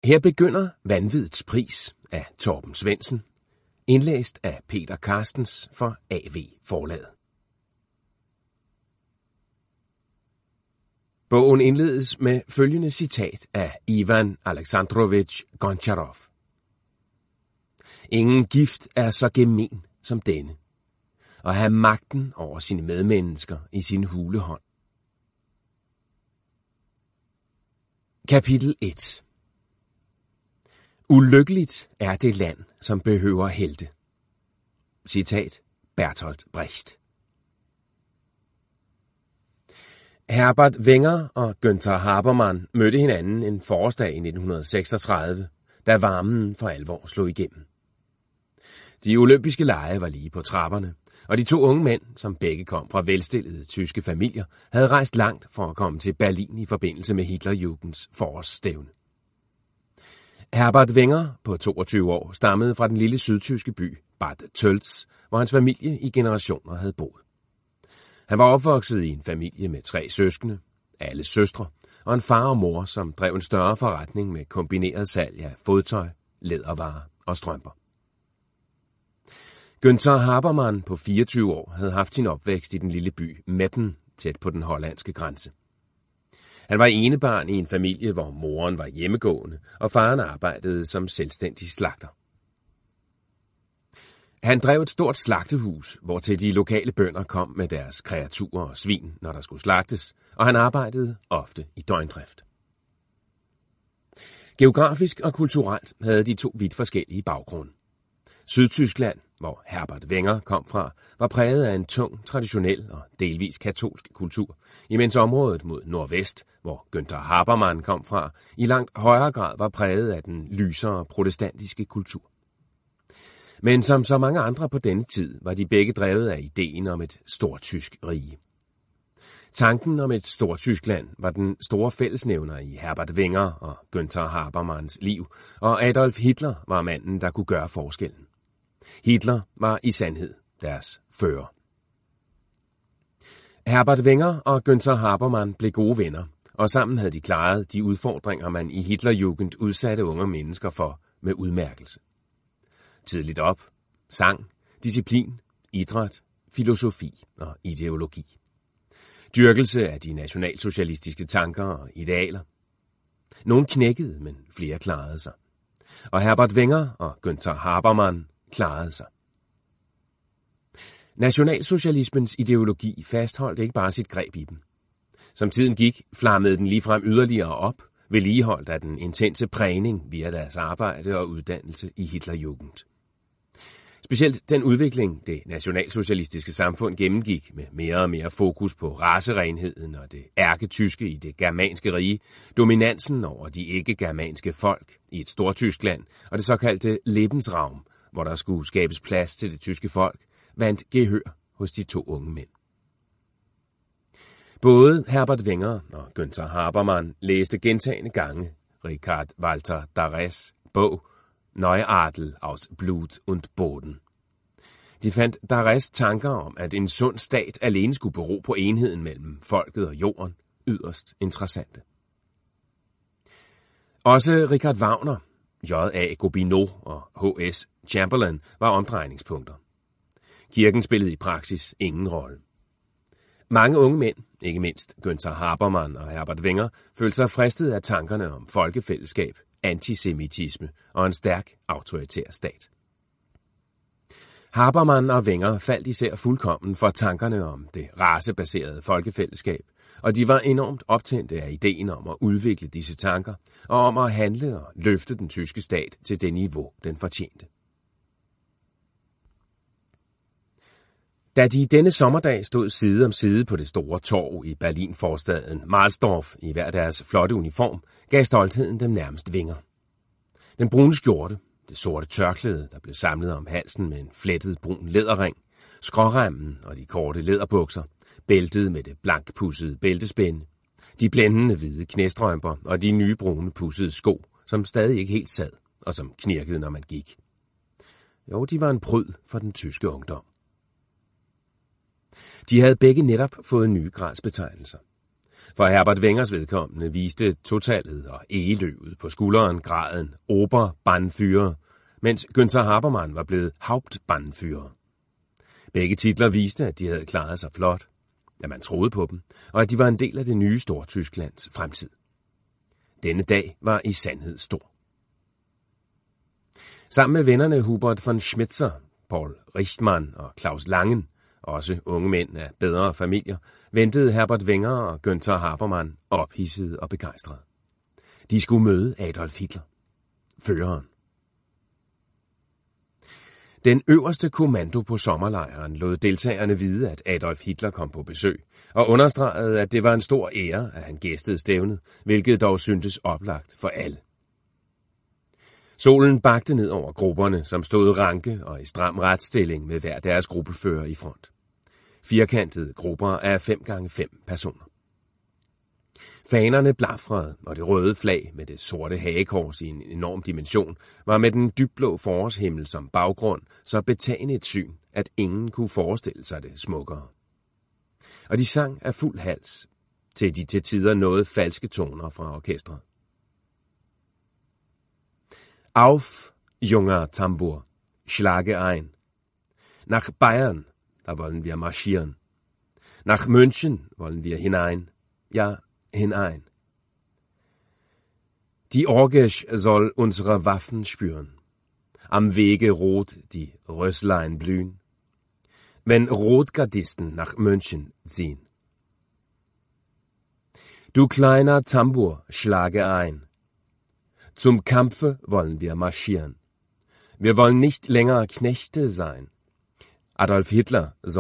Her begynder Vanviddets pris af Torben Svendsen, indlæst af Peter Carstens for AV Forlaget. Bogen indledes med følgende citat af Ivan Alexandrovich Goncharov. Ingen gift er så gemen som denne, at have magten over sine medmennesker i sin hule hånd. Kapitel 1. Ulykkeligt er det land, som behøver helte. Citat Bertolt Brecht. Herbert Wenger og Günther Habermann mødte hinanden en forårsdag i 1936, da varmen for alvor slog igennem. De olympiske lege var lige på trapperne, og de to unge mænd, som begge kom fra velstillede tyske familier, havde rejst langt for at komme til Berlin i forbindelse med Hitlerjugends forårsstævne. Herbert Wenger på 22 år stammede fra den lille sydtyske by Bad Tölz, hvor hans familie i generationer havde boet. Han var opvokset i en familie med 3 søskende, alle søstre, og en far og mor, som drev en større forretning med kombineret salg af fodtøj, lædervarer og strømper. Günther Habermann på 24 år havde haft sin opvækst i den lille by Meppen, tæt på den hollandske grænse. Han var enebarn i en familie, hvor moren var hjemmegående, og faren arbejdede som selvstændig slagter. Han drev et stort slagtehus, hvor til de lokale bønder kom med deres kreaturer og svin, når der skulle slagtes, og han arbejdede ofte i døgndrift. Geografisk og kulturelt havde de to vidt forskellige baggrunde. Sydtyskland, hvor Herbert Wenger kom fra, var præget af en tung, traditionel og delvis katolsk kultur, imens området mod nordvest, hvor Günther Habermann kom fra, i langt højere grad var præget af den lysere protestantiske kultur. Men som så mange andre på denne tid, var de begge drevet af ideen om et stortysk rige. Tanken om et Stortyskland var den store fællesnævner i Herbert Wenger og Günther Habermanns liv, og Adolf Hitler var manden, der kunne gøre forskellen. Hitler var i sandhed deres fører. Herbert Wenger og Günther Habermann blev gode venner, og sammen havde de klaret de udfordringer, man i Hitlerjugend udsatte unge mennesker for med udmærkelse. Tidligt op, sang, disciplin, idræt, filosofi og ideologi. Dyrkelse af de nationalsocialistiske tanker og idealer. Nogle knækkede, men flere klarede sig. Og Herbert Wenger og Günther Habermann klarede sig. Nationalsocialismens ideologi fastholdt ikke bare sit greb i dem. Som tiden gik, flammede den ligefrem yderligere op, vedligeholdt af den intense prægning via deres arbejde og uddannelse i Hitlerjugend. Specielt den udvikling, det nationalsocialistiske samfund gennemgik med mere og mere fokus på racerenheden og det ærketyske i det germanske rige, dominansen over de ikke-germanske folk i et Stortyskland og det såkaldte Lebensraum, hvor der skulle skabes plads til det tyske folk, vandt gehør hos de to unge mænd. Både Herbert Wenger og Günther Habermann læste gentagne gange Richard Walter Darrés bog Neuadel aus Blut und Boden. De fandt Darrés tanker om, at en sund stat alene skulle bero på enheden mellem folket og jorden, yderst interessante. Også Richard Wagner, J.A. Gobineau og H.S. Chamberlain var omdrejningspunkter. Kirken spillede i praksis ingen rolle. Mange unge mænd, ikke mindst Günther Habermann og Herbert Wenger, følte sig fristet af tankerne om folkefællesskab, antisemitisme og en stærk autoritær stat. Habermann og Wenger faldt især fuldkommen for tankerne om det racebaserede folkefællesskab, og de var enormt optændte af ideen om at udvikle disse tanker og om at handle og løfte den tyske stat til det niveau, den fortjente. Da de denne sommerdag stod side om side på det store torv i Berlin-forstaden Mahlsdorf i hver deres flotte uniform, gav stoltheden dem nærmest vinger. Den brune skjorte, det sorte tørklæde, der blev samlet om halsen med en flettet brun læderring, skråremmen og de korte læderbukser, bæltet med det blankpudsede bæltespænde, de blændende hvide knæstrømper og de nye brune pudsede sko, som stadig ikke helt sad og som knirkede, når man gik. Jo, de var en pryd for den tyske ungdom. De havde begge netop fået nye gradsbetegnelser. For Herbert Wengers vedkommende viste totallet og egeløvet på skulderen graden Oberbannführer, mens Günther Habermann var blevet Hauptbannführer. Begge titler viste, at de havde klaret sig flot, at man troede på dem, og at de var en del af det nye Stortysklands fremtid. Denne dag var i sandhed stor. Sammen med vennerne Hubert von Schmitzer, Paul Richtmann og Claus Langen, også unge mænd af bedre familier, ventede Herbert Wenger og Günther Habermann ophidsede og begejstrede. De skulle møde Adolf Hitler, føreren. Den øverste kommando på sommerlejren lod deltagerne vide, at Adolf Hitler kom på besøg, og understregede, at det var en stor ære, at han gæstede stævnet, hvilket dog syntes oplagt for alle. Solen bagte ned over grupperne, som stod ranke og i stram retsstilling med hver deres gruppefører i front. Firkantede grupper af 5x5 personer. Fanerne blafrede, og det røde flag med det sorte hagekors i en enorm dimension var med den dybblå forårshimmel som baggrund så betagende et syn, at ingen kunne forestille sig det smukkere. Og de sang af fuld hals, til de til tider nåede falske toner fra orkestret. Auf, junger Tambour, schlage ein. Nach Bayern, da wollen wir marschieren. Nach München wollen wir hinein, ja, hinein. Die Orgesch soll unsere Waffen spüren. Am Wege rot die Rösslein blühen. Wenn Rotgardisten nach München ziehen. Du kleiner Tambour, schlage ein. Zum Kampfe wollen wir marschieren. Wir wollen nicht länger Knechte sein. Adolf Hitler soll